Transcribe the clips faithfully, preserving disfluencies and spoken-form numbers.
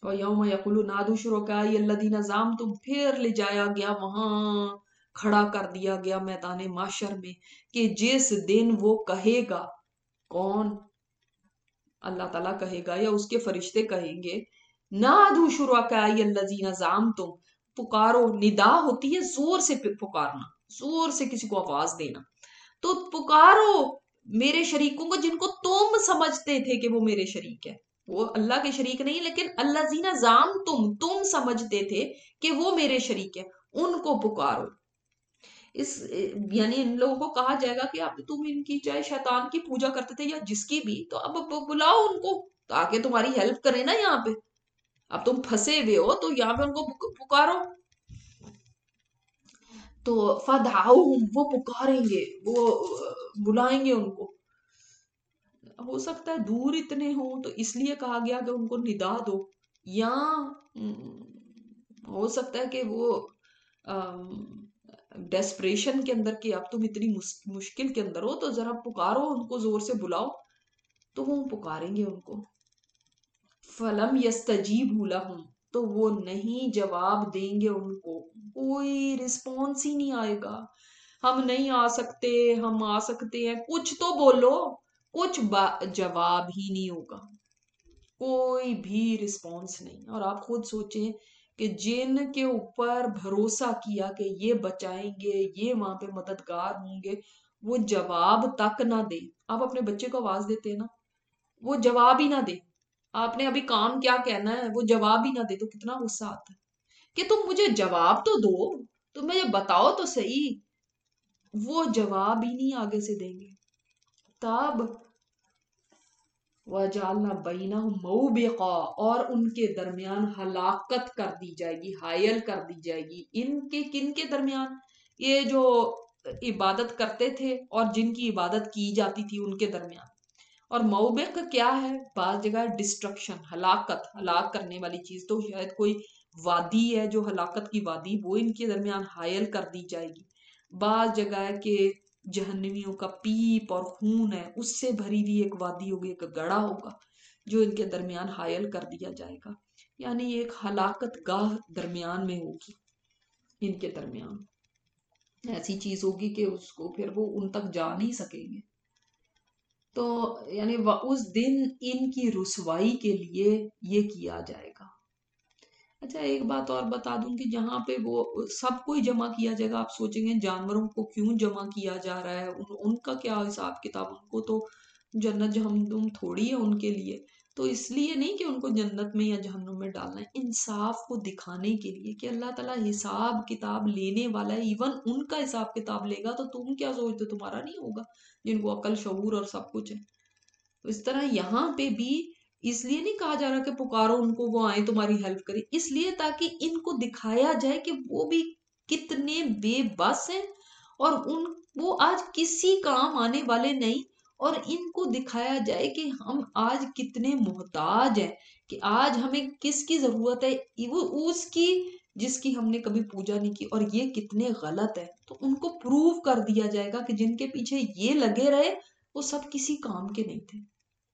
यौम यकुलु नादु शुरकाई अल्लदीना ज़ामतुम, फिर ले जाया गया वहां, खड़ा कर दिया गया मैदान माशर में कि जिस दिन वो कहेगा, कौन? अल्लाह ताला कहेगा या उसके फरिश्ते कहेंगे, नादु शुरकाई अल्लदीना ज़ामतुम, पुकारो। निदा होती है जोर से पुकारना, जोर से किसी को आवाज देना। तो पुकारो मेरे शरीकों को जिनको तुम समझते थे कि वो मेरे शरीक है। वो अल्लाह के शरीक नहीं, लेकिन अल्लाजीना जाम तुम तुम समझते थे कि वो मेरे शरीक है, उनको पुकारो। इस यानी इन लोगों को कहा जाएगा कि अब तुम इनकी चाहे शैतान की पूजा करते थे या जिसकी भी, तो अब बुलाओ उनको ताकि तुम्हारी हेल्प करें ना। यहाँ पे अब तुम फंसे हुए हो तो यहाँ पे उनको पुकारो। तो फदाऊ, वो पुकारेंगे, वो बुलाएंगे उनको। हो सकता है दूर इतने हो तो इसलिए कहा गया कि उनको निदा दो, या हो सकता है कि वो डेस्परेशन के अंदर कि अब तुम इतनी मुश्किल के अंदर हो तो जरा पुकारो उनको, जोर से बुलाओ। तो वो पुकारेंगे उनको। फलम यस्तजीबू लहुम, तो वो नहीं जवाब देंगे उनको, कोई रिस्पॉन्स ही नहीं आएगा। हम नहीं आ सकते, हम आ सकते हैं, कुछ तो बोलो, कुछ जवाब ही नहीं होगा, कोई भी रिस्पॉन्स नहीं। और आप खुद सोचें कि जिन के ऊपर भरोसा किया कि ये बचाएंगे, ये वहां पे मददगार होंगे, वो जवाब तक ना दे। आप अपने बच्चे को आवाज देते हैं ना, वो जवाब ही ना दे, आपने अभी काम क्या कहना है, वो जवाब ही ना दे, तो कितना गुस्सा आता है कि तुम मुझे जवाब तो दो, तुम मुझे बताओ तो सही। वो जवाब ही नहीं आगे से देंगे। तब वजालना बैना मऊबिका, और उनके दरमियान हलाकत कर दी जाएगी, हायल कर दी जाएगी। इनके किन के दरमियान? ये जो इबादत करते थे और जिनकी इबादत की जाती थी उनके दरमियान। और मऊबिक क्या है? बाज जगह डिस्ट्रक्शन, हलाकत, हलाक करने वाली चीज, तो शायद कोई वादी है जो हलाकत की वादी, वो इनके दरमियान हायल कर दी जाएगी। बाज जगह के जहन्नमियों का पीप और खून है उससे भरी हुई एक वादी होगी, एक गड़ा होगा जो इनके दरमियान हायल कर दिया जाएगा। यानी एक हलाकत गाह दरमियान में होगी, इनके दरमियान ऐसी चीज होगी कि उसको फिर वो उन तक जा नहीं सकेंगे। तो यानी उस दिन इनकी रुसवाई के लिए ये किया जाएगा। अच्छा, एक बात और बता दूं कि जहाँ पे वो सबको ही जमा किया जाएगा, आप सोचेंगे जानवरों को क्यों जमा किया जा रहा है, उन, उनका क्या हिसाब किताब? उनको तो जन्नत जहन्नुम थोड़ी है उनके लिए। तो इसलिए नहीं कि उनको जन्नत में या जहन्नुम में डालना है, इंसाफ को दिखाने के लिए कि अल्लाह ताला हिसाब किताब लेने वाला है। इवन उनका हिसाब किताब लेगा तो तुम क्या सोचते, तुम्हारा नहीं होगा जिनको अकल शऊर और सब कुछ है। तो इस तरह यहाँ पे भी इसलिए नहीं कहा जा रहा कि पुकारो उनको, वो आए तुम्हारी हेल्प करें, इसलिए ताकि इनको दिखाया जाए कि वो भी कितने बेबस हैं और उन वो आज किसी काम आने वाले नहीं। और इनको दिखाया जाए कि हम आज कितने मोहताज हैं, कि आज हमें किसकी जरूरत है, वो उसकी जिसकी हमने कभी पूजा नहीं की, और ये कितने गलत है। तो उनको प्रूव कर दिया जाएगा कि जिनके पीछे ये लगे रहे वो सब किसी काम के नहीं थे।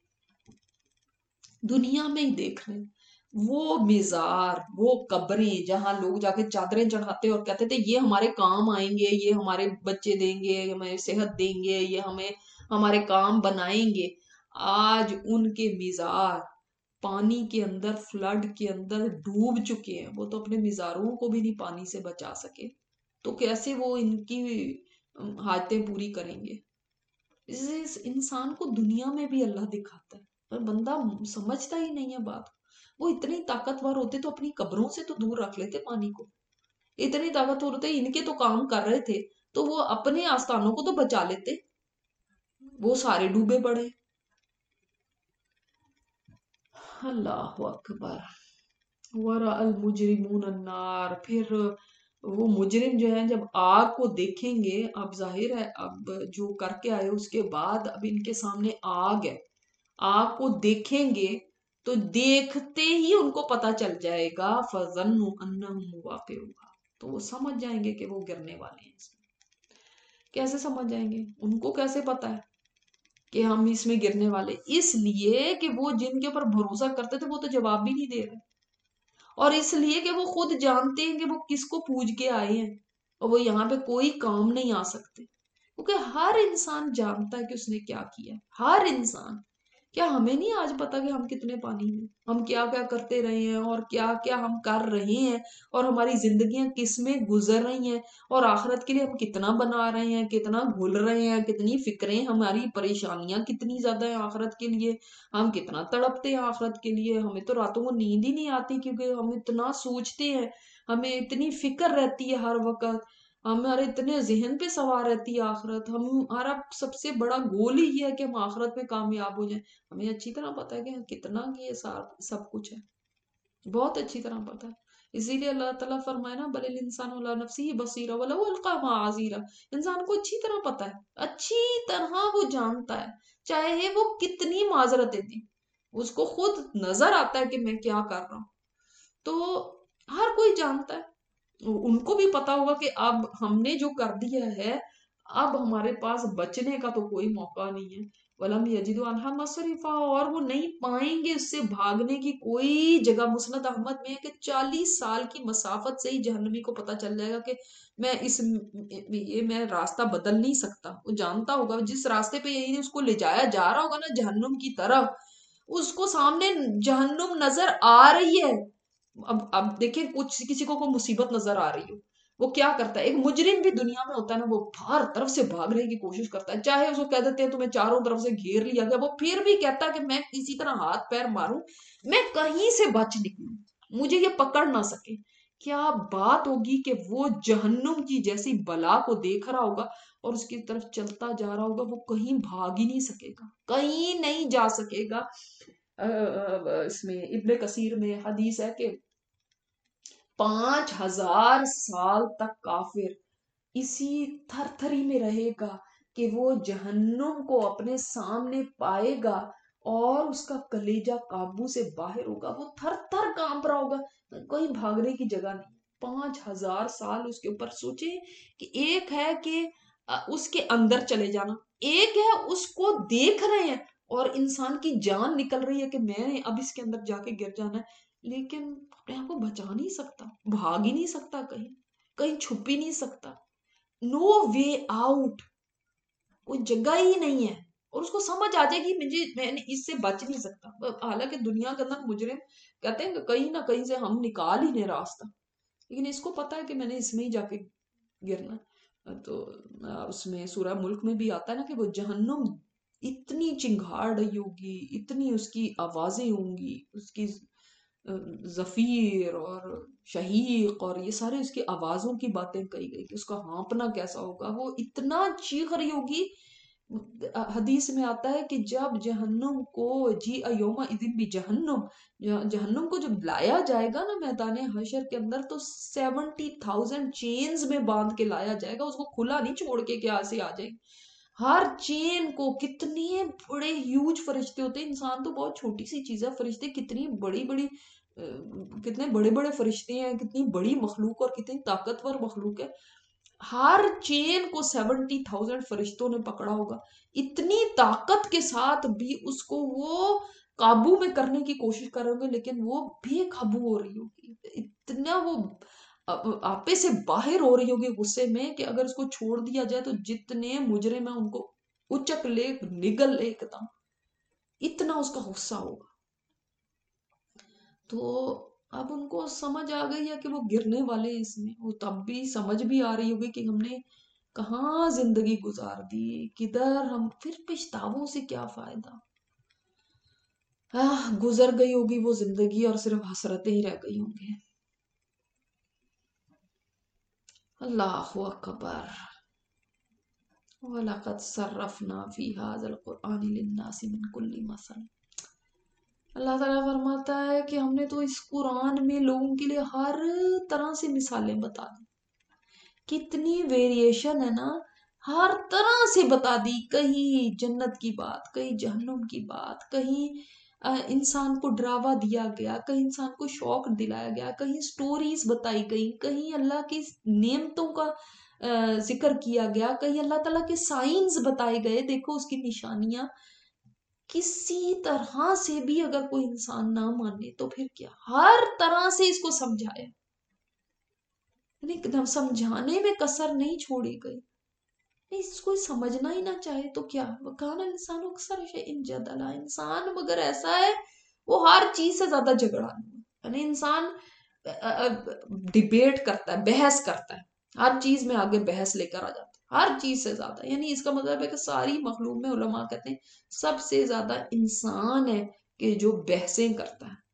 दुनिया में ही देख रहे हैं वो मिजार, वो कब्रें जहां लोग जाके चादरें चढ़ाते और कहते थे ये हमारे काम आएंगे, ये हमारे बच्चे देंगे, हमें सेहत देंगे, ये हमें हमारे काम बनाएंगे। आज उनके मिजार पानी के अंदर, फ्लड के अंदर डूब चुके हैं। वो तो अपने मिजारों को भी नहीं पानी से बचा सके, तो कैसे वो इनकी हाजतें पूरी करेंगे? इस इंसान को दुनिया में भी अल्लाह दिखाता है, पर बंदा समझता ही नहीं है बात। वो इतने ताकतवर होते तो अपनी कब्रों से तो दूर रख लेते पानी को। इतने ताकतवर होते, इनके तो काम कर रहे थे तो वो अपने आस्थानों को तो बचा लेते, वो सारे डूबे पड़े। अल्लाह अकबर। वरा अल मुजरिमून अन्नार, फिर वो मुजरिम जो है जब आग को देखेंगे, अब जाहिर है अब जो करके आए उसके बाद अब इनके सामने आग है, आग को देखेंगे तो देखते ही उनको पता चल जाएगा, फज़न्नु अन्नहुम वाक़िऊहा, तो वो समझ जाएंगे कि वो गिरने वाले हैं इसमें। कैसे समझ जाएंगे? उनको कैसे पता है कि हम इसमें गिरने वाले? इसलिए कि वो जिनके ऊपर भरोसा करते थे वो तो जवाब भी नहीं दे रहे। اور اس لیے کہ وہ خود جانتے ہیں کہ وہ کس کو پوج کے آئے ہیں اور وہ یہاں پہ کوئی کام نہیں آ سکتے، کیونکہ ہر انسان جانتا ہے کہ اس نے کیا کیا، ہر انسان۔ کیا ہمیں نہیں آج پتا کہ ہم کتنے پانی میں، ہم کیا کیا کرتے رہے ہیں اور کیا کیا ہم کر رہے ہیں، اور ہماری زندگیاں کس میں گزر رہی ہیں، اور آخرت کے لیے ہم کتنا بنا رہے ہیں، کتنا بھول رہے ہیں، کتنی فکریں، ہماری پریشانیاں کتنی زیادہ ہیں آخرت کے لیے، ہم کتنا تڑپتے ہیں آخرت کے لیے، ہمیں تو راتوں کو نیند ہی نہیں آتی کیونکہ ہم اتنا سوچتے ہیں، ہمیں اتنی فکر رہتی ہے ہر وقت، ہمارے اتنے ذہن پہ سوار رہتی ہے آخرت، ہمارا سب سے بڑا گول ہی یہ ہے کہ ہم آخرت میں کامیاب ہو جائیں۔ ہمیں اچھی طرح پتا ہے کہ کتنا کہ یہ سب کچھ ہے، بہت اچھی طرح پتا ہے۔ اسی لیے اللہ تعالیٰ فرمائے نا بل الانسان علی نفسہ بصیرہ ولو القی معاذیرہ، انسان کو اچھی طرح پتا ہے، اچھی طرح وہ جانتا ہے، چاہے وہ کتنی معذرتیں دیں، اس کو خود نظر آتا ہے کہ میں کیا کر رہا ہوں۔ تو ہر کوئی جانتا ہے، ان کو بھی پتا ہوگا کہ اب ہم نے جو کر دیا ہے اب ہمارے پاس بچنے کا تو کوئی موقع نہیں ہے، وَلَمْ يَجِدُوا عَنْهَا مَصْرِفًا، اور وہ نہیں پائیں گے اس سے بھاگنے کی کوئی جگہ۔ مسند احمد میں ہے کہ چالیس سال کی مسافت سے ہی جہنمی کو پتا چل جائے گا کہ میں اس یہ میں راستہ بدل نہیں سکتا، وہ جانتا ہوگا جس راستے پہ یہی اس کو لے جایا جا رہا ہوگا نا جہنم کی طرف، اس کو سامنے جہنم نظر آ رہی ہے۔ اب اب دیکھیں کچھ کسی کو کوئی مصیبت نظر آ رہی ہو، وہ کیا کرتا ہے، ایک مجرم بھی دنیا میں ہوتا ہے نا، وہ ہر طرف سے بھاگنے کی کوشش کرتا ہے، چاہے اس کو کہہ دیتے ہیں تمہیں چاروں طرف سے گھیر لیا گیا، وہ پھر بھی کہتا ہے کہ میں کسی طرح ہاتھ پیر ماروں، میں کہیں سے بچ نکلوں، مجھے یہ پکڑ نہ سکے۔ کیا بات ہوگی کہ وہ جہنم کی جیسی بلا کو دیکھ رہا ہوگا اور اس کی طرف چلتا جا رہا ہوگا، وہ کہیں بھاگ ہی نہیں سکے گا، کہیں نہیں جا سکے گا۔ اس میں ابن کثیر میں حدیث ہے کہ پانچ ہزار سال تک کافر اسی تھر تھری میں رہے گا کہ وہ جہنم کو اپنے سامنے پائے گا اور اس کا کلیجہ قابو سے باہر ہوگا، وہ تھر تھر کانپ رہا ہوگا، کوئی بھاگنے کی جگہ نہیں۔ پانچ ہزار سال اس کے اوپر سوچے کہ ایک ہے کہ اس کے اندر چلے جانا، ایک ہے اس کو دیکھ رہے ہیں اور انسان کی جان نکل رہی ہے کہ میں نے اب اس کے اندر جا کے گر جانا ہے، لیکن اپنے آپ کو بچا نہیں سکتا، بھاگ ہی نہیں سکتا، کہیں کہیں چھپ ہی نہیں سکتا، نو وے آؤٹ، کوئی جگہ ہی نہیں ہے، اور اس کو سمجھ آ جائے گی مجھے میں اس سے بچ نہیں سکتا۔ حالانکہ دنیا کے اندر مجرم کہتے ہیں کہ کہیں نہ کہیں سے ہم نکال ہی نہیں راستہ، لیکن اس کو پتا ہے کہ میں نے اس میں ہی جا کے گرنا۔ تو اس میں سورہ ملک میں بھی آتا ہے نا کہ وہ جہنم اتنی چنگھاڑ رہی ہوگی، اتنی اس کی آوازیں ہوں گی، اس کی زفیر اور شہیق اور یہ سارے اس کی آوازوں کی باتیں کہی گئی کہ اس کا ہانپنا کیسا ہوگا، وہ اتنا چیخ رہی ہوگی۔ حدیث میں آتا ہے کہ جب جہنم کو جی ایوم اذن بھی جہنم جہنم کو جب لایا جائے گا نا میدان حشر کے اندر، تو سیونٹی تھاؤزینڈ چینز میں باندھ کے لایا جائے گا، اس کو کھلا نہیں چھوڑ کے کہ ایسے آ جائیں، ہر چین کو کتنے بڑے ہیوج فرشتے ہوتے ہیں، انسان تو بہت چھوٹی سی چیز ہے، فرشتے کتنی بڑی بڑی کتنے بڑے بڑے فرشتے ہیں، کتنی بڑی مخلوق اور کتنی طاقتور مخلوق ہے، ہر چین کو سیونٹی تھاؤزینڈ فرشتوں نے پکڑا ہوگا، اتنی طاقت کے ساتھ بھی اس کو وہ قابو میں کرنے کی کوشش کر رہے ہوں گے، لیکن وہ بے قابو ہو رہی ہوگی، اتنا وہ آپے سے باہر ہو رہی ہوگی غصے میں کہ اگر اس کو چھوڑ دیا جائے تو جتنے مجرم ہیں ان کو اچک لے نگل لے ایک دم، اتنا اس کا غصہ ہوگا۔ تو اب ان کو سمجھ آ گئی ہے کہ وہ گرنے والے اس میں، وہ تب بھی سمجھ بھی آ رہی ہوگی کہ ہم نے کہاں زندگی گزار دی، کدھر ہم، پھر پچھتاووں سے کیا فائدہ، آہ گزر گئی ہوگی وہ زندگی اور صرف حسرتیں ہی رہ گئی ہوں گے۔ اللہ اکبر۔ وَلَقَدْ صَرَّفْنَا فِي هَذَا الْقُرْآنِ لِلنَّاسِ مِنْ كُلِّ مَثَلٍ، اللہ تعالیٰ فرماتا ہے کہ ہم نے تو اس قرآن میں لوگوں کے لیے ہر طرح سے مثالیں بتا دی، کتنی ویریشن ہے نا، ہر طرح سے بتا دی، کہیں جنت کی بات، کہیں جہنم کی بات، کہیں انسان کو ڈراوا دیا گیا، کہیں انسان کو شوق دلایا گیا، کہیں سٹوریز بتائی گئی، کہیں اللہ کی نعمتوں کا ذکر کیا گیا، کہیں اللہ تعالیٰ کے سائنز بتائے گئے، دیکھو اس کی نشانیاں، کسی طرح سے بھی اگر کوئی انسان نہ مانے تو پھر کیا، ہر طرح سے اس کو سمجھایا، یعنی سمجھانے میں کسر نہیں چھوڑی گئی. اس کو سمجھنا ہی نہ چاہے تو کیا، وَكَانَ الْإِنسَانُ أَكْثَرَ شَيْءٍ جَدَلًا. انسان مگر ایسا ہے وہ ہر چیز سے زیادہ جھگڑا ہے، یعنی انسان ڈیبیٹ کرتا ہے، بحث کرتا ہے، ہر چیز میں آگے بحث لے کر آ جاتا ہے، ہر چیز سے زیادہ. یعنی اس کا مطلب ہے کہ ساری مخلوق میں علماء کہتے ہیں سب سے زیادہ انسان ہے کہ جو بحثیں کرتا ہے.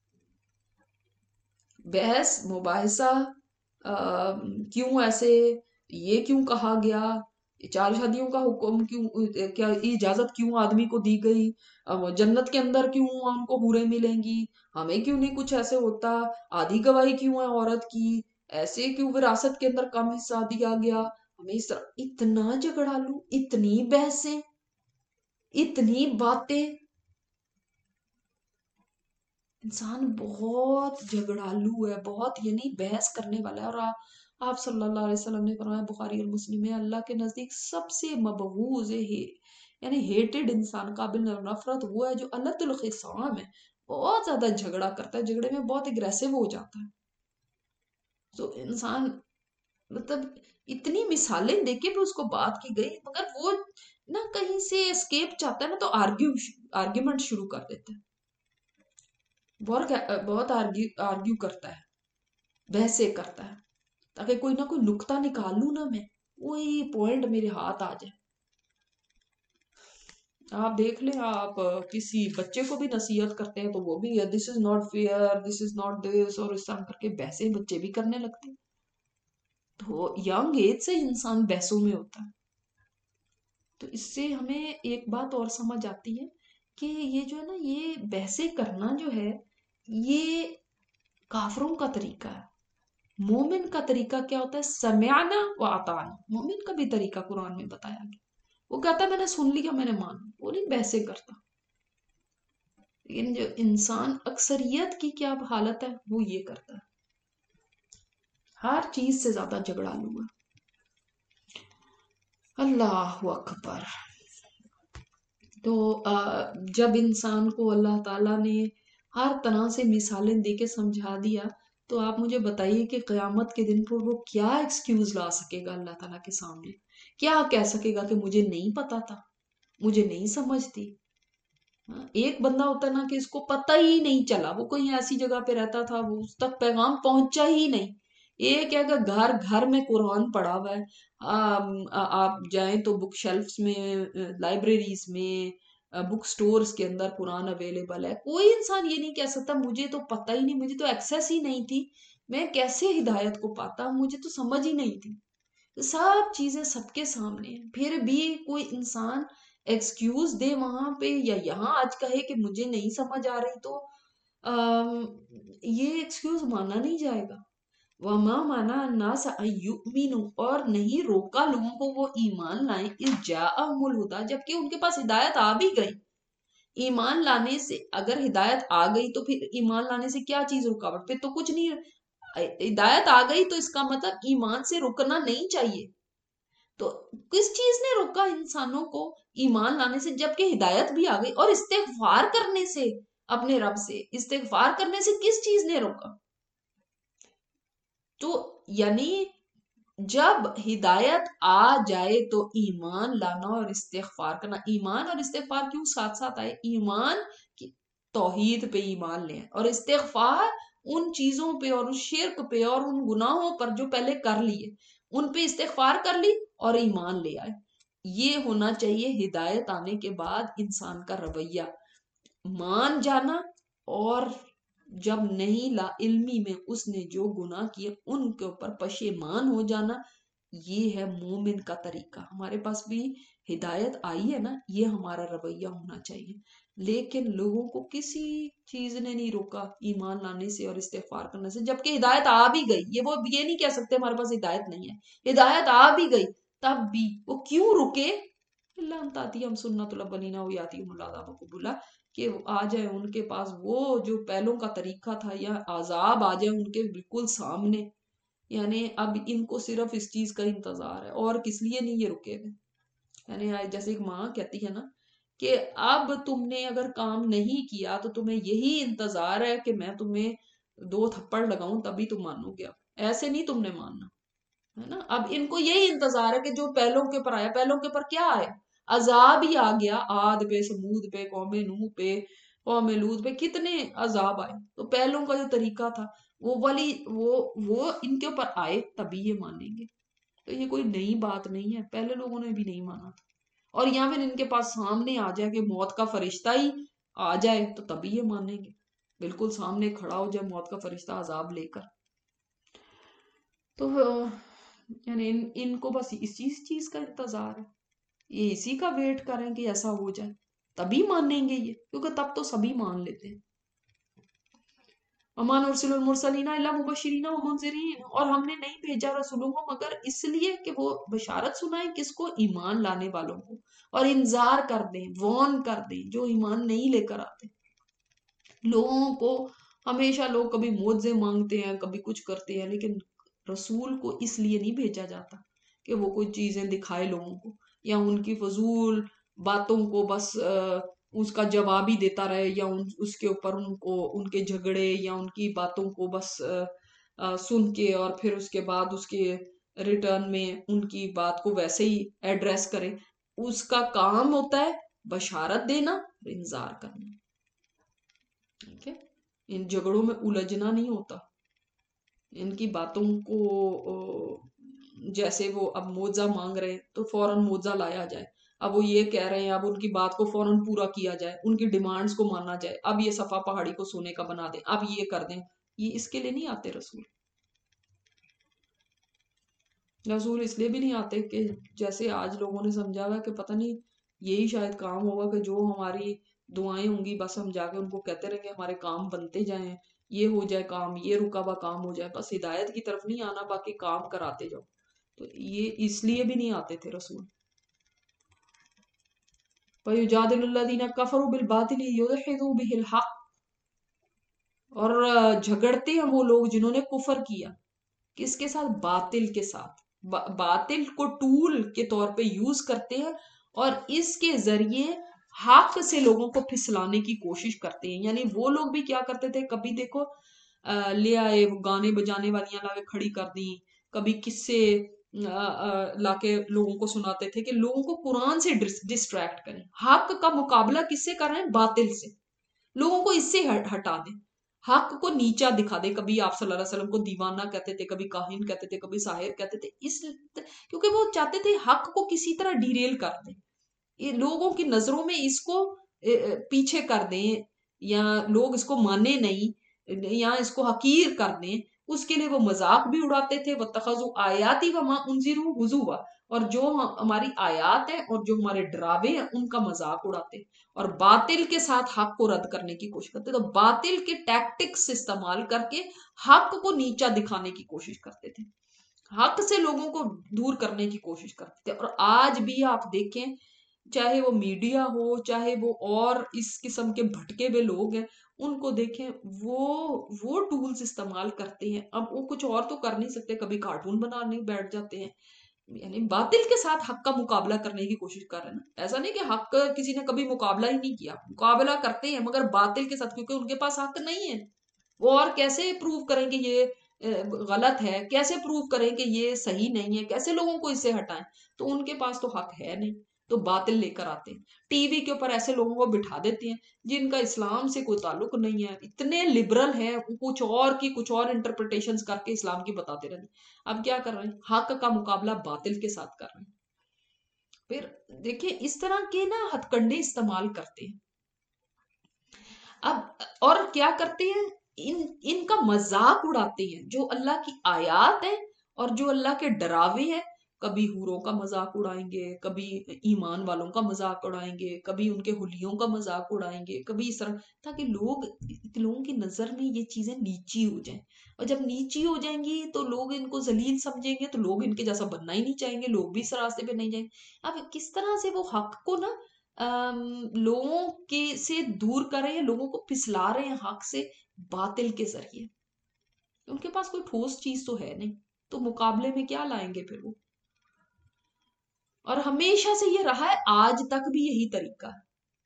بحث، مباحثہ، کیوں ایسے، یہ کیوں کہا گیا، چار شادیوں کا حکم کیوں، کیا اجازت کیوں آدمی کو دی گئی، جنت کے اندر کیوں ہم کو حوریں ملیں گی، ہمیں کیوں نہیں کچھ ایسے ہوتا، آدھی گواہی کیوں ہے عورت کی، ایسے کیوں وراثت کے اندر کم حصہ دیا گیا ہمیں، اس طرح. اتنا جھگڑا لوں، اتنی بحثیں، اتنی باتیں. انسان بہت جھگڑالو ہے، بہت یعنی بحث کرنے والا ہے. اور آپ صلی اللہ علیہ وسلم نے فرمایا، بخاری اور مسلم میں، اللہ کے نزدیک سب سے مبغوض ہے یعنی ہیٹڈ انسان، قابل نفرت وہ ہے جو الد الخصام ہے، بہت زیادہ جھگڑا کرتا ہے، جھگڑے میں بہت اگریسو ہو جاتا ہے. تو انسان مطلب اتنی مثالیں دے کے بھی اس کو بات کی گئی، مگر وہ نہ کہیں سے اسکیپ چاہتا ہے نا تو آرگیو آرگیومنٹ شروع کر دیتا ہے، بہت بہت آرگیو آرگیو کرتا ہے، بحثیں کرتا ہے، تاکہ کوئی نہ کوئی نکتہ نکال لوں نا میں، وہی پوائنٹ میرے ہاتھ آ جائے. آپ دیکھ لیں، آپ کسی بچے کو بھی نصیحت کرتے ہیں تو وہ بھی this is not fair, this is not this, اور اس طرح کر کے بحثیں بچے بھی کرنے لگتے ہیں. تو ینگ ایج سے انسان بحثوں میں ہوتا ہے. تو اس سے ہمیں ایک بات اور سمجھ آتی ہے کہ یہ جو ہے نا، یہ بحثیں کرنا جو ہے یہ کافروں کا طریقہ ہے. مومن کا طریقہ کیا ہوتا ہے؟ سمعنا و اطعنا. مومن کا بھی طریقہ قرآن میں بتایا گیا، وہ کہتا ہے میں نے سن لیا، میں نے مان، وہ نہیں بحثیں کرتا. لیکن جو انسان اکثریت کی کیا حالت ہے، وہ یہ کرتا ہے، ہر چیز سے زیادہ جھگڑا لوں. اللہ اکبر. تو جب انسان کو اللہ تعالیٰ نے ہر طرح سے مثالیں دے کے سمجھا دیا، تو آپ مجھے بتائیے کہ قیامت کے دن پر وہ کیا ایکسکیوز لا سکے گا اللہ تعالیٰ کے سامنے، کیا کہہ سکے گا کہ مجھے نہیں پتا تھا، مجھے نہیں سمجھتی. ایک بندہ ہوتا ہے نا کہ اس کو پتہ ہی نہیں چلا، وہ کوئی ایسی جگہ پہ رہتا تھا، وہ اس تک پیغام پہنچا ہی نہیں. ایک ہے کہ گھر گھر میں قرآن پڑھا ہوا ہے، آپ جائیں تو بک شیلفز میں، لائبریریز میں، بک سٹورز کے اندر قرآن اویلیبل ہے. کوئی انسان یہ نہیں کہہ سکتا مجھے تو پتہ ہی نہیں، مجھے تو ایکسیس ہی نہیں تھی، میں کیسے ہدایت کو پاتا، مجھے تو سمجھ ہی نہیں تھی. سب چیزیں سب کے سامنے ہیں، پھر بھی کوئی انسان ایکسکیوز دے وہاں پہ یا یہاں آج کہے کہ مجھے نہیں سمجھ آ رہی، تو یہ ایکسکیوز مانا نہیں جائے گا. وَمَا مَنَعَ النَّاسَ أَن يُؤْمِنُوا، اور نہیں روکا لوگوں کو وہ ایمان لائیں، إِذْ جَاءَهُمُ الْهُدَىٰ، جبکہ ان کے پاس ہدایت آ بھی گئی. ایمان لانے سے اگر ہدایت آ گئی تو پھر ایمان لانے سے کیا چیز رکاوٹ؟ پھر تو کچھ نہیں. ہدایت آ گئی تو اس کا مطلب ایمان سے رکنا نہیں چاہیے. تو کس چیز نے روکا انسانوں کو ایمان لانے سے جبکہ ہدایت بھی آ گئی؟ اور استغفار کرنے سے، اپنے رب سے استغفار کرنے سے کس چیز نے روکا؟ تو یعنی جب ہدایت آ جائے تو ایمان لانا اور استغفار کرنا. ایمان اور استغفار کیوں ساتھ ساتھ آئے؟ ایمان کی توحید پہ ایمان لیں، اور استغفار ان چیزوں پہ اور اس شرک پہ اور ان گناہوں پر جو پہلے کر لیے، ان پہ استغفار کر لی اور ایمان لے آئے. یہ ہونا چاہیے ہدایت آنے کے بعد انسان کا رویہ، مان جانا، اور جب نہیں لا علمی میں اس نے جو گناہ کیے ان کے اوپر پشیمان ہو جانا. یہ ہے مومن کا طریقہ. ہمارے پاس بھی ہدایت آئی ہے نا، یہ ہمارا رویہ ہونا چاہیے. لیکن لوگوں کو کسی چیز نے نہیں روکا ایمان لانے سے اور استغفار کرنے سے، جبکہ ہدایت آ بھی گئی. یہ وہ یہ نہیں کہہ سکتے ہمارے پاس ہدایت نہیں ہے، ہدایت آ بھی گئی تب بھی وہ کیوں رکے؟ اللہ انتاتی ہم سنت الاولین و یاتیہم العذاب قبولا، کہ آ جائے ان کے پاس وہ جو پہلوں کا طریقہ تھا، یا عذاب آ جائے ان کے بالکل سامنے. یعنی اب ان کو صرف اس چیز کا انتظار ہے، اور کس لیے نہیں یہ رکے گئے. یعنی جیسے ایک ماں کہتی ہے نا کہ اب تم نے اگر کام نہیں کیا تو تمہیں یہی انتظار ہے کہ میں تمہیں دو تھپڑ لگاؤں تبھی تم مانو گے، اب ایسے نہیں تم نے ماننا ہے نا۔ اب ان کو یہی انتظار ہے کہ جو پہلوں کے پر آیا، پہلوں کے پر کیا آیا؟ عذاب ہی آ گیا، عاد پہ، سمود پہ، قوم نوح پہ، قوم لوط پہ کتنے عذاب آئے، تو پہلوں کا جو طریقہ تھا وہ والی وہ وہ ان کے اوپر آئے تبھی یہ مانیں گے۔ تو یہ کوئی نئی بات نہیں ہے، پہلے لوگوں نے بھی نہیں مانا تھا، اور یا پھر ان کے پاس سامنے آ جائے کہ موت کا فرشتہ ہی آ جائے تو تبھی یہ مانیں گے، بالکل سامنے کھڑا ہو جائے موت کا فرشتہ عذاب لے کر۔ تو یعنی ان, ان کو بس اسی چیز کا انتظار ہے، یہ اسی کا ویٹ کریں کہ ایسا ہو جائے تبھی مانیں گے یہ، کیونکہ تب تو سبھی مان لیتے ہیں۔ امان ارسل المرسلین الا مبشرین و منذرین، اور ہم نے نہیں بھیجا رسولوں کو مگر اس لیے کہ وہ بشارت سنائیں کس کو؟ ایمان لانے والوں کو، اور انذار کر دیں، وارن کر دیں جو ایمان نہیں لے کر آتے لوگوں کو۔ ہمیشہ لوگ کبھی معجزے مانگتے ہیں، کبھی کچھ کرتے ہیں، لیکن رسول کو اس لیے نہیں بھیجا جاتا کہ وہ کوئی چیزیں دکھائے لوگوں کو، یا ان کی فضول باتوں کو بس اس کا جواب ہی دیتا رہے، یا اس کے اوپر ان کو ان کے جھگڑے یا ان کی باتوں کو بس سن کے اور پھر اس کے بعد اس کے ریٹرن میں ان کی بات کو ویسے ہی ایڈریس کرے۔ اس کا کام ہوتا ہے بشارت دینا، انذار کرنا، ٹھیک ہے؟ ان جھگڑوں میں الجھنا نہیں ہوتا، ان کی باتوں کو جیسے وہ اب معجزہ مانگ رہے ہیں تو فوراً معجزہ لایا جائے، اب وہ یہ کہہ رہے ہیں اب ان کی بات کو فوراً پورا کیا جائے، ان کی ڈیمانڈز کو مانا جائے، اب یہ صفا پہاڑی کو سونے کا بنا دیں، اب یہ کر دیں، یہ اس کے لیے نہیں آتے رسول۔ رسول اس لیے بھی نہیں آتے کہ جیسے آج لوگوں نے سمجھا ہوا کہ پتہ نہیں یہی شاید کام ہوگا کہ جو ہماری دعائیں ہوں گی بس ہم جا کے ان کو کہتے رہیں گے ہمارے کام بنتے جائیں، یہ ہو جائے کام، یہ رکا ہوا کام ہو جائے، بس ہدایت کی طرف نہیں آنا، باقی کام کراتے جاؤ۔ تو یہ اس لیے بھی نہیں آتے تھے رسول۔ وَيُجَادِلُ الَّذِينَ كَفَرُوا بِالْبَاطِلِ لِيُدْحِضُوا بِهِ الْحَقَّ، اور جھگڑتے ہیں وہ لوگ جنہوں نے کفر کیا، کس کے ساتھ؟ باطل کے ساتھ، باطل کو ٹول کے طور پہ یوز کرتے ہیں اور اس کے ذریعے حق سے لوگوں کو پھسلانے کی کوشش کرتے ہیں۔ یعنی وہ لوگ بھی کیا کرتے تھے، کبھی دیکھو لے آئے گانے بجانے والیاں لا کے کھڑی کر دیں، کبھی قصے لا کے لوگوں کو سناتے تھے کہ لوگوں کو قرآن سے ڈسٹریکٹ کریں، حق کا مقابلہ کس سے کر رہے ہیں؟ باطل سے، لوگوں کو اس سے ہٹا دیں، حق کو نیچا دکھا دے۔ کبھی آپ صلی اللہ علیہ وسلم کو دیوانہ کہتے تھے، کبھی کاہن کہتے تھے، کبھی ساحر کہتے تھے، اس کیونکہ وہ چاہتے تھے حق کو کسی طرح ڈیریل کر دیں، یہ لوگوں کی نظروں میں اس کو پیچھے کر دیں، یا لوگ اس کو مانے نہیں، یا اس کو حقیر کر دیں، اس کے لیے وہ مذاق بھی اڑاتے تھے۔ وَاتَّخَذُوا آیَاتِي وَمَا أُنذِرُوا هُزُوًا، اور جو ہماری آیات ہیں اور جو ہمارے ڈراوے ہیں ان کا مذاق اڑاتے اور باطل کے ساتھ حق کو رد کرنے کی کوشش کرتے، تو باطل کے ٹیکٹکس استعمال کر کے حق کو نیچا دکھانے کی کوشش کرتے تھے، حق سے لوگوں کو دور کرنے کی کوشش کرتے تھے۔ اور آج بھی آپ دیکھیں، چاہے وہ میڈیا ہو، چاہے وہ اور اس قسم کے بھٹکے ہوئے لوگ ہیں، ان کو دیکھیں وہ وہ ٹولز استعمال کرتے ہیں۔ اب وہ کچھ اور تو کر نہیں سکتے، کبھی کارٹون بنانے بیٹھ جاتے ہیں، یعنی باطل کے ساتھ حق کا مقابلہ کرنے کی کوشش کر رہے ہیں نا۔ ایسا نہیں کہ حق کسی نے کبھی مقابلہ ہی نہیں کیا، مقابلہ کرتے ہیں مگر باطل کے ساتھ، کیونکہ ان کے پاس حق نہیں ہے۔ وہ اور کیسے پروف کریں کہ یہ غلط ہے، کیسے پروف کریں کہ یہ صحیح نہیں ہے، کیسے لوگوں کو اس سے ہٹائیں؟ تو ان کے پاس تو حق ہے نہیں، تو باطل لے کر آتے ہیں، ٹی وی کے اوپر ایسے لوگوں کو بٹھا دیتے ہیں جن کا اسلام سے کوئی تعلق نہیں ہے، اتنے لبرل ہیں، کچھ اور کی کچھ اور انٹرپریٹیشنز کر کے اسلام کی بتاتے رہتے ہیں۔ اب کیا کر رہے ہیں؟ حق کا مقابلہ باطل کے ساتھ کر رہے ہیں۔ پھر دیکھیں اس طرح کے نا ہتھ کنڈے استعمال کرتے ہیں۔ اب اور کیا کرتے ہیں، ان ان کا مذاق اڑاتے ہیں، جو اللہ کی آیات ہیں اور جو اللہ کے ڈراوے ہیں، کبھی حوروں کا مذاق اڑائیں گے، کبھی ایمان والوں کا مذاق اڑائیں گے، کبھی ان کے حلیوں کا مذاق اڑائیں گے، کبھی اس طرح، تاکہ لوگ لوگوں کی نظر میں یہ چیزیں نیچی ہو جائیں، اور جب نیچی ہو جائیں گی تو لوگ ان کو ذلیل سمجھیں گے، تو لوگ ان کے جیسا بننا ہی نہیں چاہیں گے، لوگ بھی اس راستے پہ نہیں جائیں گے۔ اب کس طرح سے وہ حق کو نا لوگوں کے سے دور کر رہے ہیں، لوگوں کو پھسلا رہے ہیں حق سے باطل کے ذریعے، ان کے پاس کوئی ٹھوس چیز تو ہے نہیں، تو مقابلے میں کیا لائیں گے پھر وہ؟ اور ہمیشہ سے یہ رہا ہے، آج تک بھی یہی طریقہ ہے۔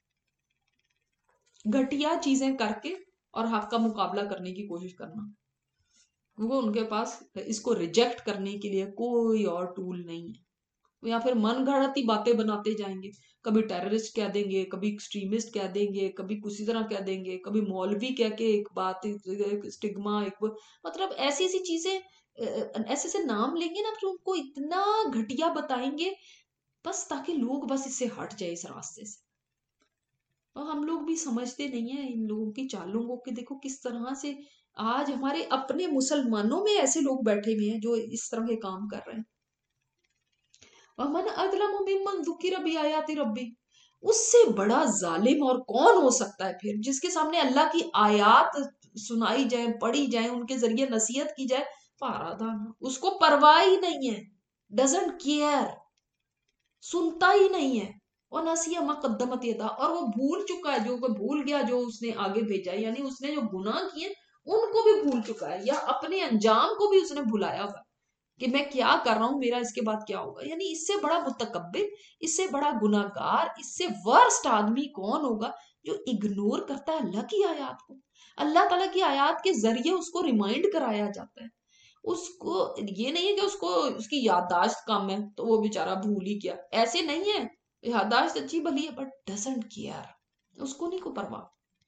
گھٹیا چیزیں کر کے اور حق کا مقابلہ کرنے کی کوشش کرنا، کیونکہ ان کے پاس اس کو ریجیکٹ کرنے کے لیے کوئی اور ٹول نہیں ہے، یا پھر من گھڑتی باتیں بناتے جائیں گے، کبھی ٹیررسٹ کہہ دیں گے، کبھی ایکسٹریمسٹ کہہ دیں گے، کبھی کسی طرح کہہ دیں گے، کبھی مولوی کہہ کے ایک بات، ایک اسٹگما، ایک مطلب ایسی ایسی چیزیں، ایسے ایسے نام لیں گے نا، پھر ان کو اتنا گھٹیا بتائیں گے بس تاکہ لوگ بس اس سے ہٹ جائے اس راستے سے. اور ہم لوگ بھی سمجھتے نہیں ہیں ان لوگوں کی چالوں کو، کہ دیکھو کس طرح سے آج ہمارے اپنے مسلمانوں میں ایسے لوگ بیٹھے ہوئے ہیں جو اس طرح کے کام کر رہے ہیں. وَمَنْ أَظْلَمُ مِمَّنْ ذُكِّرَ بِآيَاتِ رَبِّهِ، اس سے بڑا ظالم اور کون ہو سکتا ہے پھر، جس کے سامنے اللہ کی آیات سنائی جائیں، پڑھی جائیں، ان کے ذریعے نصیحت کی جائے، پارادان، اس کو پرواہ ہی نہیں ہے، ڈزنٹ کیئر، سنتا ہی نہیں ہے. اور نسیہ ما قدمت یدا، اور وہ بھول چکا ہے، جو بھول گیا جو اس نے آگے بھیجا، یعنی اس نے جو گناہ کیے ان کو بھی بھول چکا ہے، یا اپنے انجام کو بھی اس نے بھلایا ہوا کہ میں کیا کر رہا ہوں، میرا اس کے بعد کیا ہوگا. یعنی اس سے بڑا متکبر، اس سے بڑا گناہگار، اس سے ورسٹ آدمی کون ہوگا جو اگنور کرتا ہے اللہ کی آیات کو. اللہ تعالیٰ کی آیات کے ذریعے اس کو ریمائنڈ کرایا جاتا ہے، اس کو یہ نہیں ہے کہ اس کو اس کی یادداشت کم ہے تو وہ بیچارہ بھول ہی کیا، ایسے نہیں ہے، یادداشت اچھی بھلی ہے بٹ ڈزنٹ کیئر، اس کو نہیں کو پرواہ.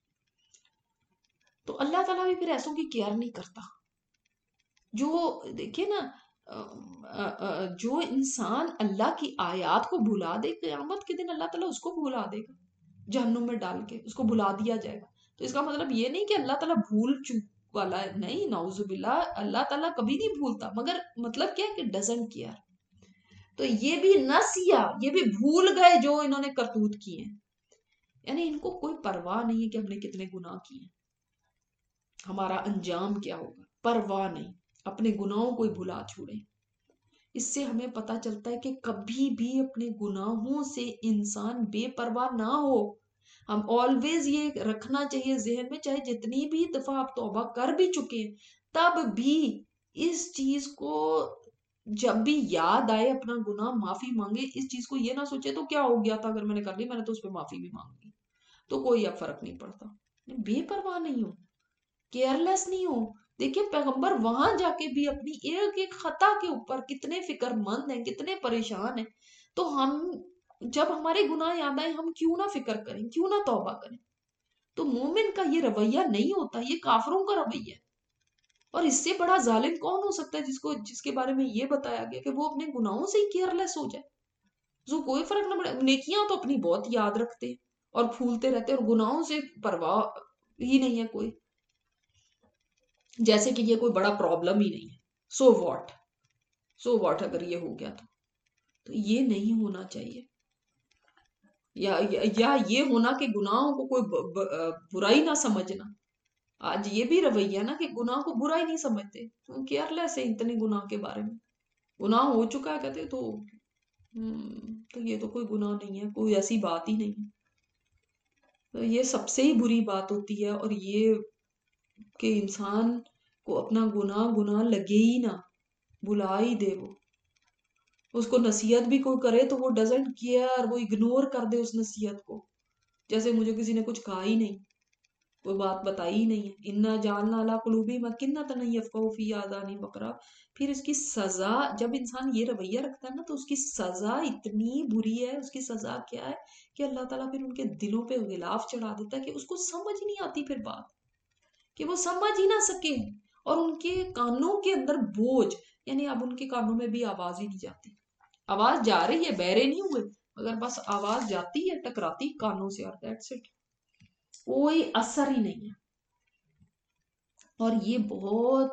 تو اللہ تعالیٰ بھی پھر ایسوں کی کیئر نہیں کرتا. جو دیکھیں نا، جو انسان اللہ کی آیات کو بھلا دے، قیامت کے دن اللہ تعالیٰ اس کو بھلا دے گا، جہنم میں ڈال کے اس کو بھلا دیا جائے گا. تو اس کا مطلب یہ نہیں کہ اللہ تعالیٰ بھول چک والا ہے، نہیں، نعوذ باللہ، اللہ تعالیٰ کبھی نہیں بھولتا، مگر مطلب کیا کہ ڈزنٹ کیئر. تو یہ بھی نسیا، یہ بھی بھول گئے جو انہوں نے کرتوت کیے ہیں، یعنی ان کو کوئی پرواہ نہیں ہے کہ ہم نے کتنے گناہ کیے ہیں، ہمارا انجام کیا ہوگا، پرواہ نہیں، اپنے گناہوں کو ہی بھلا چھوڑے. اس سے ہمیں پتہ چلتا ہے کہ کبھی بھی اپنے گناہوں سے انسان بے پرواہ نہ ہو. ہم آلویز یہ رکھنا چاہیے ذہن میں، چاہے جتنی بھی دفعہ آپ توبہ کر بھی چکے ہیں تب بھی اس چیز کو جب بھی یاد آئے اپنا گناہ، معافی مانگے. اس چیز کو یہ نہ سوچے تو کیا ہو گیا تھا اگر میں نے کر لی، میں نے تو اس پہ معافی بھی مانگ لی تو کوئی اب فرق نہیں پڑتا. بے پرواہ نہیں ہو، کیئرلیس نہیں ہو. دیکھیں پیغمبر وہاں جا کے بھی اپنی ایک ایک خطا کے اوپر کتنے فکر مند ہیں، کتنے پریشان ہیں. تو ہم جب ہمارے گناہ یاد آئے ہم کیوں نہ فکر کریں، کیوں نہ توبہ کریں. تو مومن کا یہ رویہ نہیں ہوتا، یہ کافروں کا رویہ ہے. اور اس سے بڑا ظالم کون ہو سکتا ہے جس کو جس کے بارے میں یہ بتایا گیا کہ وہ اپنے گناہوں سے ہی کیئرلیس ہو جائے، جو کوئی فرق نہ پڑے. نیکیاں تو اپنی بہت یاد رکھتے اور پھولتے رہتے، اور گناہوں سے پرواہ ہی نہیں ہے کوئی، جیسے کہ یہ کوئی بڑا پرابلم ہی نہیں ہے. سو واٹ، سو واٹ اگر یہ ہو گیا تو تو یہ نہیں ہونا چاہیے. یا یا یہ ہونا کہ گناہوں کو کوئی برائی نہ سمجھنا. آج یہ بھی رویہ نا کہ گناہ کو برائی نہیں سمجھتے، کیئرلیس ہے اتنے گناہ کے بارے میں. گناہ ہو چکا ہے کہتے تو تو یہ تو کوئی گناہ نہیں ہے، کوئی ایسی بات ہی نہیں ہے. تو یہ سب سے ہی بری بات ہوتی ہے، اور یہ کہ انسان کو اپنا گناہ گناہ لگے ہی نہ، بلا ہی دے. وہ اس کو نصیحت بھی کوئی کرے تو وہ ڈزنٹ کیئر، وہ اگنور کر دے اس نصیحت کو، جیسے مجھے کسی نے کچھ کہا ہی نہیں، کوئی بات بتائی ہی نہیں ہے. انا جعلنا علی قلوبہم اکنۃ ان یفقہوا فی آذان وقرا. پھر اس کی سزا، جب انسان یہ رویہ رکھتا ہے نا تو اس کی سزا اتنی بری ہے. اس کی سزا کیا ہے کہ اللہ تعالیٰ پھر ان کے دلوں پہ غلاف چڑھا دیتا ہے کہ اس کو سمجھ نہیں آتی پھر بات، کہ وہ سمجھ ہی نہ سکے. اور ان کے کانوں کے اندر بوجھ، یعنی اب ان کے کانوں میں بھی آواز ہی نہیں جاتی. آواز جا رہی ہے، بہرے نہیں ہوئے، مگر بس آواز جاتی ہے، ٹکراتی کانوں سے، اور دیٹس اٹ، کوئی اثر ہی نہیں ہے. اور یہ بہت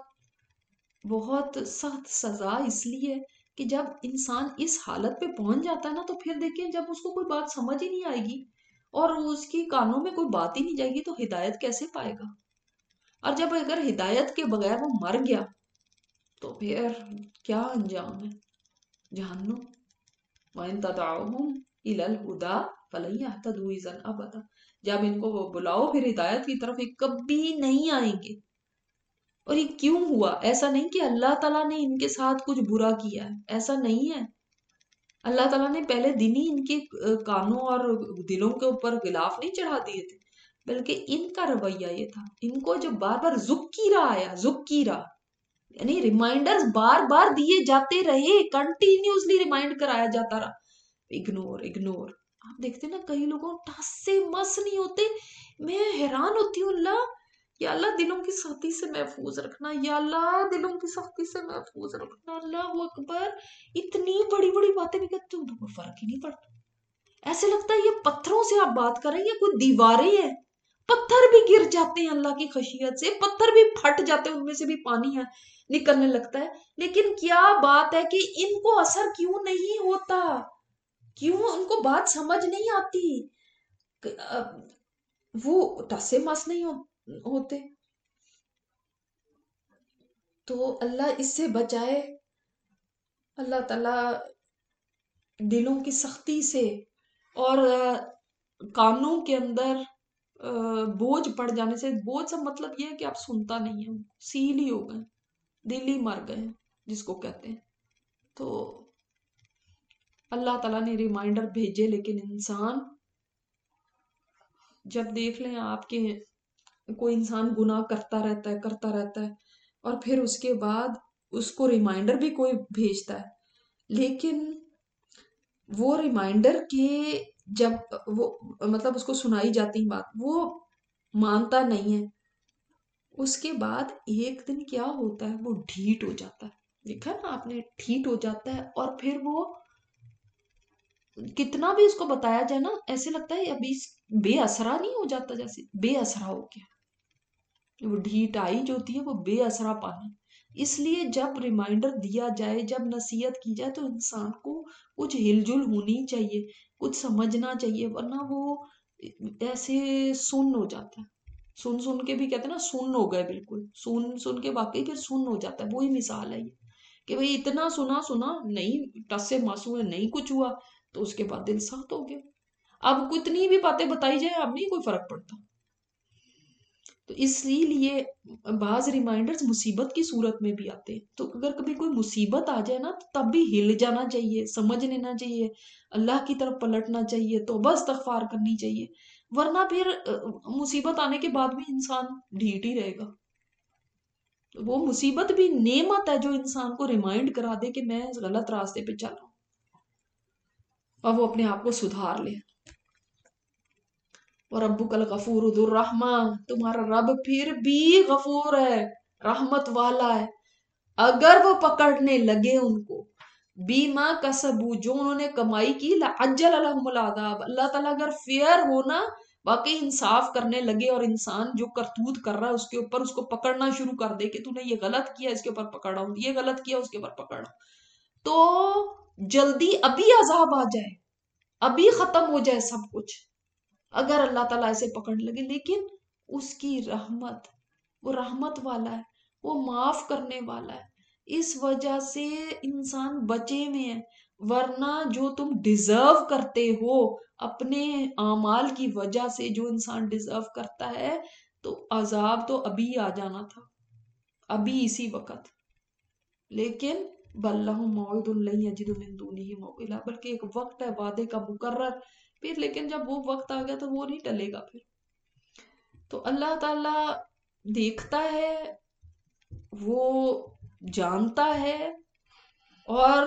بہت سخت سزا اس لیے کہ جب انسان اس حالت پہ پہنچ جاتا ہے نا تو پھر دیکھیں جب اس کو کوئی بات سمجھ ہی نہیں آئے گی اور اس کی کانوں میں کوئی بات ہی نہیں جائے گی تو ہدایت کیسے پائے گا. اور جب اگر ہدایت کے بغیر وہ مر گیا تو پھر کیا انجام ہے، جہنم. وَإِن تَدْعُوهُمْ إِلَى الْهُدَىٰ فَلَن يَهْتَدُوا إِذًا أَبَدًا. جب ان کو وہ بلاؤ پھر ہدایت کی طرف، یہ کبھی نہیں آئیں گے. اور یہ کیوں ہوا؟ ایسا نہیں کہ اللہ تعالیٰ نے ان کے ساتھ کچھ برا کیا ہے، ایسا نہیں ہے. اللہ تعالیٰ نے پہلے دن ہی ان کے کانوں اور دلوں کے اوپر غلاف نہیں چڑھا دیے تھے. بلکہ ان کا رویہ یہ تھا، ان کو جو بار بار ذکیرہ آیا، ذکیرہ یعنی ریمائنڈرز بار بار دیے جاتے رہے، کنٹینیوسلی ریمائنڈ کرایا جاتا رہا، اگنور اگنور۔ آپ دیکھتے نا کئی لوگوں ٹس سے مس نہیں ہوتے، میں حیران ہوتی ہوں، اللہ یا اللہ دلوں کی سختی سے محفوظ رکھنا، یا اللہ دلوں کی سختی سے محفوظ رکھنا، اللہ اکبر۔ اتنی بڑی بڑی باتیں بھی کرتے ہیں تو کوئی فرق ہی نہیں پڑتا، ایسے لگتا ہے یہ پتھروں سے آپ بات کر رہے ہیں، یہ کوئی دیواریں ہیں، پتھر بھی گر جاتے ہیں اللہ کی خشیت سے، پتھر بھی پھٹ جاتے ہیں، ان میں سے بھی پانی ہے نکلنے لگتا ہے، لیکن کیا بات ہے کہ ان کو اثر کیوں نہیں ہوتا، کیوں ان کو بات سمجھ نہیں آتی، وہ ٹسے مس نہیں ہوتے۔ تو اللہ اس سے بچائے، اللہ تعالی دلوں کی سختی سے اور کانوں کے اندر بوجھ پڑ جانے سے، بوجھ سے مطلب یہ ہے کہ آپ سنتا نہیں ہے، سیل ہی ہو گئے، دل ہی مر گئے جس کو کہتے ہیں۔ تو اللہ تعالیٰ نے ریمائنڈر بھیجے، لیکن انسان جب دیکھ لیں آپ کے کوئی انسان گناہ کرتا رہتا ہے کرتا رہتا ہے اور پھر اس کے بعد اس کو ریمائنڈر بھی کوئی بھیجتا ہے، لیکن وہ ریمائنڈر کے جب وہ مطلب اس کو سنائی جاتی بات وہ مانتا نہیں ہے، اس کے بعد ایک دن کیا ہوتا ہے، وہ ڈھیٹ ہو جاتا ہے، دیکھا نا آپ نے، ڈھیٹ ہو جاتا ہے، اور پھر وہ کتنا بھی اس کو بتایا جائے نا، ایسے لگتا ہے ابھی بے اثرا نہیں ہو جاتا، جیسے بے اثرا ہو گیا، وہ ڈھیٹ آئی جو ہوتی ہے وہ بے اثرا پانا۔ اس لیے جب ریمائنڈر دیا جائے، جب نصیحت کی جائے، تو انسان کو کچھ ہل جل ہونی چاہیے، کچھ سمجھنا چاہیے، ورنہ وہ ایسے سن ہو جاتا ہے، سن سن کے بھی کہتے ہیں نا، سن ہو گئے، بالکل سن سن کے واقعی پھر سن ہو جاتا ہے۔ وہی مثال ہے یہ کہ بھئی اتنا سنا سنا نہیں، ٹس سے مس ہوئے، نہیں کچھ ہوا، تو اس کے بعد دل سخت ہو گیا، اب کتنی بھی باتیں بتائی جائیں اب نہیں کوئی فرق پڑتا۔ تو اس لیے بعض ریمائنڈرز مصیبت کی صورت میں بھی آتے ہیں، تو اگر کبھی کوئی مصیبت آ جائے نا تو تب بھی ہل جانا چاہیے، سمجھ لینا چاہیے، اللہ کی طرف پلٹنا چاہیے، توبہ استغفار کرنی چاہیے، ورنہ پھر مصیبت آنے کے بعد بھی انسان ڈھیٹ ہی رہے گا۔ وہ مصیبت بھی نعمت ہے جو انسان کو ریمائنڈ کرا دے کہ میں غلط راستے پہ چل رہا ہوں، اور وہ اپنے آپ کو سدھار لے۔ اور ربک الغفور ذو الرحمہ، تمہارا رب پھر بھی غفور ہے، رحمت والا ہے، اگر وہ پکڑنے لگے ان کو بیما کسبو، جو انہوں نے کمائی کی، لعجل لهم العذاب، اللہ تعالیٰ اگر فیئر ہونا، واقعی انصاف کرنے لگے، اور انسان جو کرتوت کر رہا ہے اس کے اوپر اس کو پکڑنا شروع کر دے کہ تو نے یہ غلط کیا، اس کے اوپر پکڑا ہوں، یہ غلط کیا، اس کے اوپر پکڑا، تو جلدی ابھی عذاب آ جائے، ابھی ختم ہو جائے سب کچھ، اگر اللہ تعالیٰ ایسے پکڑ لگے، لیکن اس کی رحمت، وہ رحمت والا ہے، وہ معاف کرنے والا ہے، اس وجہ سے انسان بچے میں ہے، ورنہ جو تم ڈیزرو کرتے ہو اپنے اعمال کی وجہ سے، جو انسان ڈیزرو کرتا ہے، تو عذاب تو ابھی آ جانا تھا، ابھی اسی وقت، لیکن بل لہم موعد لن یجدوا من دونہ موئلا، بلکہ ایک وقت ہے وعدے کا مقرر، پھر لیکن جب وہ وقت آ گیا تو وہ نہیں ٹلے گا پھر۔ تو اللہ تعالیٰ دیکھتا ہے، وہ جانتا ہے، اور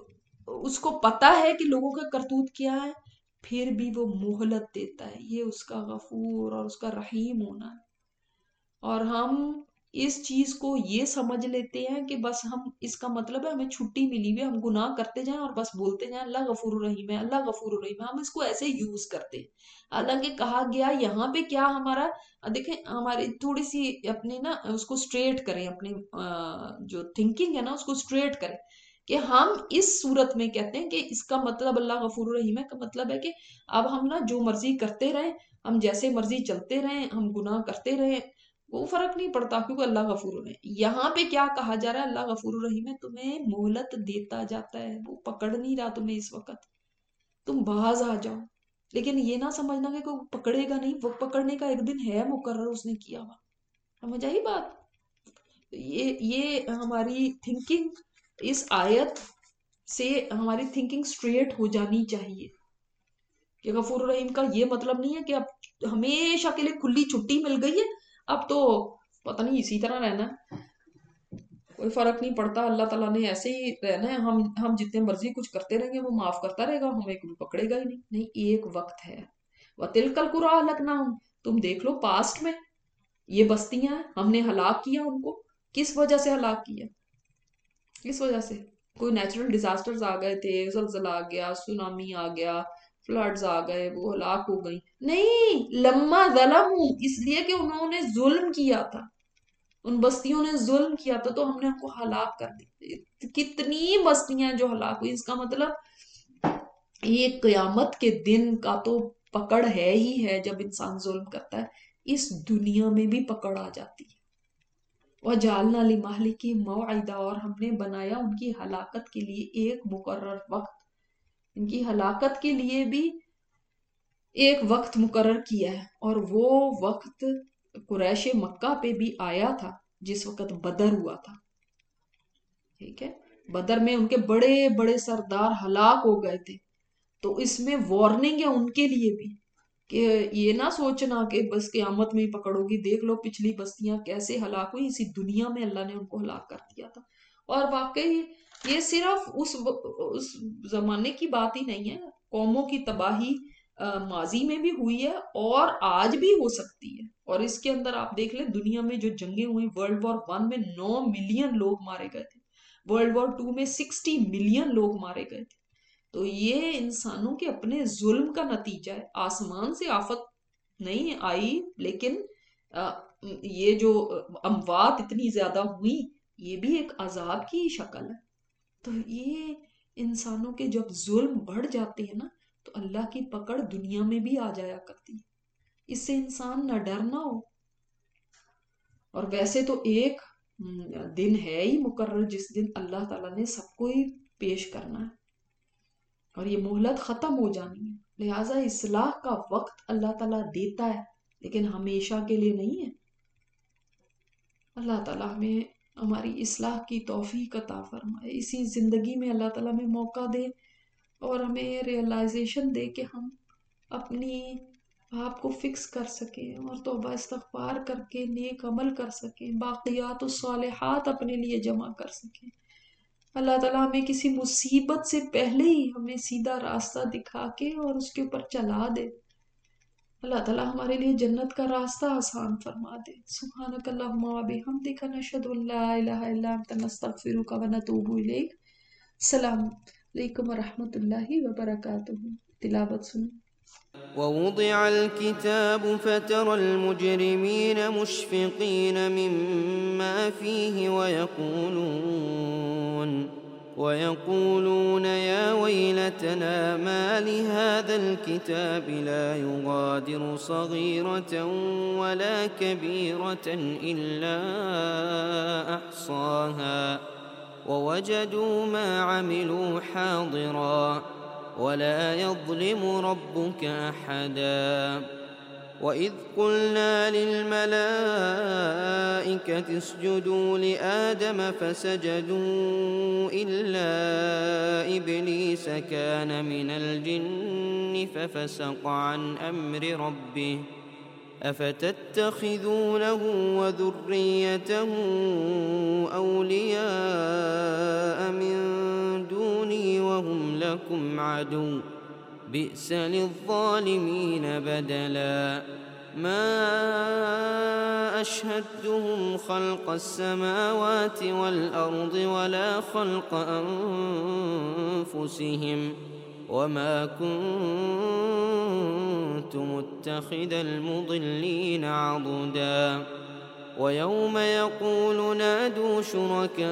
اس کو پتا ہے کہ لوگوں کا کرتوت کیا ہے، پھر بھی وہ مہلت دیتا ہے، یہ اس کا غفور اور اس کا رحیم ہونا ہے۔ اور ہم اس چیز کو یہ سمجھ لیتے ہیں کہ بس ہم، اس کا مطلب ہے ہمیں چھٹی ملی ہوئی ہے، ہم گناہ کرتے جائیں اور بس بولتے جائیں اللہ غفور الرحیم ہے، اللہ غفور الرحیم ہے، ہم اس کو ایسے یوز کرتے ہیں۔ حالانکہ کہا گیا یہاں پہ کیا، ہمارا دیکھیں ہماری تھوڑی سی اپنی نا اس کو اسٹریٹ کریں، اپنی جو تھنکنگ ہے نا اس کو اسٹریٹ کریں، کہ ہم اس صورت میں کہتے ہیں کہ اس کا مطلب اللہ غفور الرحیم ہے کا مطلب ہے کہ اب ہم نا جو مرضی کرتے رہیں، ہم جیسے مرضی چلتے رہیں، ہم گناہ کرتے رہیں، وہ فرق نہیں پڑتا کیونکہ اللہ غفور الرحیم۔ یہاں پہ کیا کہا جا رہا ہے، اللہ غفور الرحیم ہے، تمہیں مہلت دیتا جاتا ہے، وہ پکڑ نہیں رہا تمہیں اس وقت، تم باز آ جاؤ، لیکن یہ نہ سمجھنا کہ کوئی پکڑے گا نہیں، وہ پکڑنے کا ایک دن ہے مقرر، اس نے کیا ہوا، سمجھ آئی بات؟ یہ یہ ہماری تھنکنگ اس آیت سے، ہماری تھنکنگ سٹریٹ ہو جانی چاہیے کہ غفور الرحیم کا یہ مطلب نہیں ہے کہ اب ہمیشہ کے لیے کھلی چھٹی مل گئی ہے، اب تو پتہ نہیں اسی طرح رہنا ہے، کوئی فرق نہیں پڑتا، اللہ تعالیٰ نے ایسے ہی رہنا ہے، ہم ہم جتنے مرضی کچھ کرتے رہیں گے وہ معاف کرتا رہے گا، ہمیں کوئی پکڑے گا ہی نہیں۔ نہیں، ایک وقت ہے، وَتِلْكَ الْقُرَىٰ أَهْلَكْنَاهُمْ، تم دیکھ لو پاسٹ میں یہ بستیاں ہیں، ہم نے ہلاک کیا ان کو، کس وجہ سے ہلاک کیا؟ کس وجہ سے؟ کوئی نیچرل ڈیزاسٹرز آ گئے تھے، زلزلہ آ گیا، سونامی آ گیا، فلڈز آ گئے، وہ ہلاک ہو گئی؟ نہیں، لما ظلموا، اس لیے کہ انہوں نے ظلم کیا تھا، ان بستیوں نے ظلم کیا تھا تو ہم نے ان کو ہلاک کر دی۔ کتنی بستیاں جو ہلاک ہوئی، اس کا مطلب یہ قیامت کے دن کا تو پکڑ ہے ہی ہے، جب انسان ظلم کرتا ہے اس دنیا میں بھی پکڑ آ جاتی ہے۔ وَجَعَلْنَا لِمَهْلِكِهِمْ مَوْعِدًا، اور ہم نے بنایا ان کی ہلاکت کے لیے ایک مقرر وقت، ان کی ہلاکت کے لیے بھی ایک وقت مقرر کیا ہے، اور وہ وقت قریش مکہ پہ بھی آیا تھا جس وقت بدر ہوا تھا، ٹھیک ہے؟ بدر میں ان کے بڑے بڑے سردار ہلاک ہو گئے تھے، تو اس میں وارننگ ہے ان کے لیے بھی کہ یہ نہ سوچنا کہ بس قیامت میں ہی پکڑو گی، دیکھ لو پچھلی بستیاں کیسے ہلاک ہوئی، اسی دنیا میں اللہ نے ان کو ہلاک کر دیا تھا۔ اور واقعی یہ صرف اس اس زمانے کی بات ہی نہیں ہے، قوموں کی تباہی ماضی میں بھی ہوئی ہے اور آج بھی ہو سکتی ہے، اور اس کے اندر آپ دیکھ لیں دنیا میں جو جنگیں ہوئی، ورلڈ وار ون میں نو ملین لوگ مارے گئے تھے، ورلڈ وار ٹو میں سکسٹی ملین لوگ مارے گئے تھے، تو یہ انسانوں کے اپنے ظلم کا نتیجہ ہے۔ آسمان سے آفت نہیں آئی، لیکن یہ جو اموات اتنی زیادہ ہوئی یہ بھی ایک عذاب کی شکل ہے۔ تو یہ انسانوں کے جب ظلم بڑھ جاتے ہیں نا تو اللہ کی پکڑ دنیا میں بھی آ جایا کرتی ہے، اس سے انسان نہ ڈرنا ہو۔ اور ویسے تو ایک دن ہے ہی مقرر جس دن اللہ تعالیٰ نے سب کو ہی پیش کرنا ہے، اور یہ مہلت ختم ہو جانی ہے، لہٰذا اصلاح کا وقت اللہ تعالیٰ دیتا ہے لیکن ہمیشہ کے لیے نہیں ہے۔ اللہ تعالیٰ ہمیں ہماری اصلاح کی توفیق عطا فرمائے، اسی زندگی میں اللہ تعالیٰ ہمیں موقع دے اور ہمیں ریئلائزیشن دے کہ ہم اپنی آپ کو فکس کر سکیں اور توبہ استغفار کر کے نیک عمل کر سکیں، باقیات الصالحات اپنے لیے جمع کر سکیں۔ اللہ تعالیٰ ہمیں کسی مصیبت سے پہلے ہی ہمیں سیدھا راستہ دکھا کے اور اس کے اوپر چلا دے۔ اللہ تعالیٰ ہمارے لیے جنت کا راستہ آسان فرما دے۔ سبحانک اللہم و بحمدک، نشہد ان لا الہ الا انت، نستغفرک و نتوب الیک۔ السلام علیکم و رحمۃ اللہ وبرکاتہ۔ تلاوت سنیں۔ ووضع الكتاب فترى المجرمين مشفقين مما فيه ويقولون ويقولون يا ويلتنا ما لهذا الكتاب لا يغادر صغيرة ولا كبيرة إلا أحصاها ووجدوا ما عملوا حاضرا ولا يظلم ربك أحدا وإذ قلنا للملائكة اسجدوا لآدم فسجدوا إلا إبليس كان من الجن ففسق عن أمر ربه أفتتخذونه وذريته أولياء من دوني وهم لكم عدو بئس للظالمين بدلا ما أشهدتهم خلق السماوات والأرض ولا خلق أنفسهم وما كنت متخذ المضلين عضدا ويوم يقول نادوا شركائي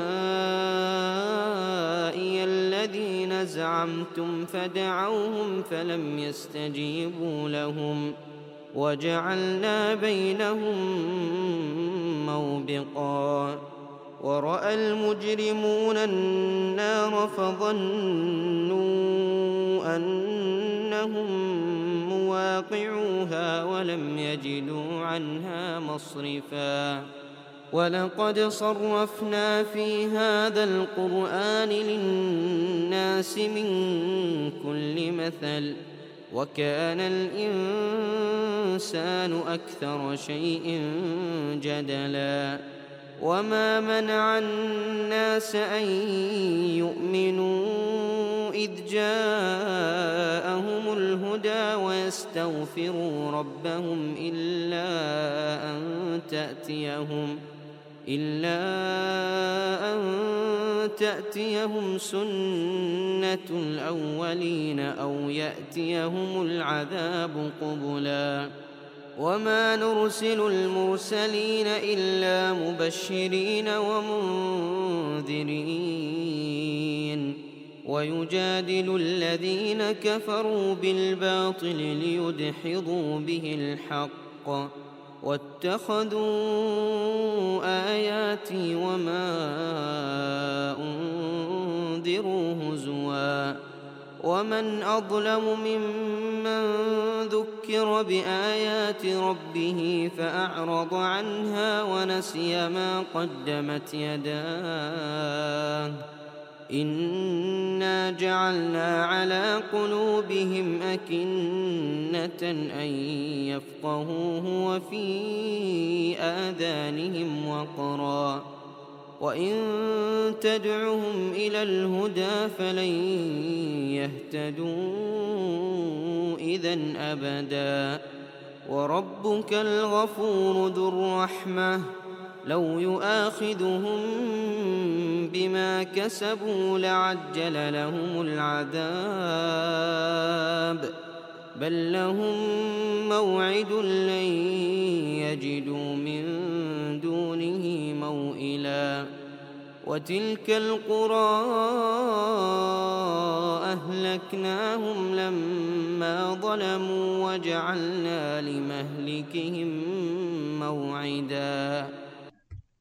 الذين زعمتم فدعوهم فلم يستجيبوا لهم وجعلنا بينهم موبقا ورأى المجرمون النار فظنوا أنهم مواقعوها ولم يجدوا عنها مصرفا ولقد صرفنا في هذا القرآن للناس من كل مثل وكان الإنسان أكثر شيء جدلا وما منع الناس أن يؤمنوا إذ جاءهم الهدى ويستغفروا ربهم إلا أن تأتيهم إلا أن تأتيهم سنة الأولين أو يأتيهم العذاب قبلا وما نرسل المرسلين إلا مبشرين ومنذرين ويجادل الذين كفروا بالباطل ليدحضوا به الحق واتخذوا آياتي وما أنذروا هزوا ومن أظلم ممن ذكر بآيات ربه فأعرض عنها ونسي ما قدمت يداه إنا جعلنا على قلوبهم أكنة أن يفقهوه وفي آذانهم وقرا وإن تدعهم إلى الهدى فلن يهتدوا إذن أبدا وربك الغفور ذو الرحمة لو يؤاخذهم بما كسبوا لعجل لهم العذاب بل لهم موعد لن يجدوا من دونه موئلا وتلك القرى أهلكناهم لما ظلموا وجعلنا لمهلكهم موعدا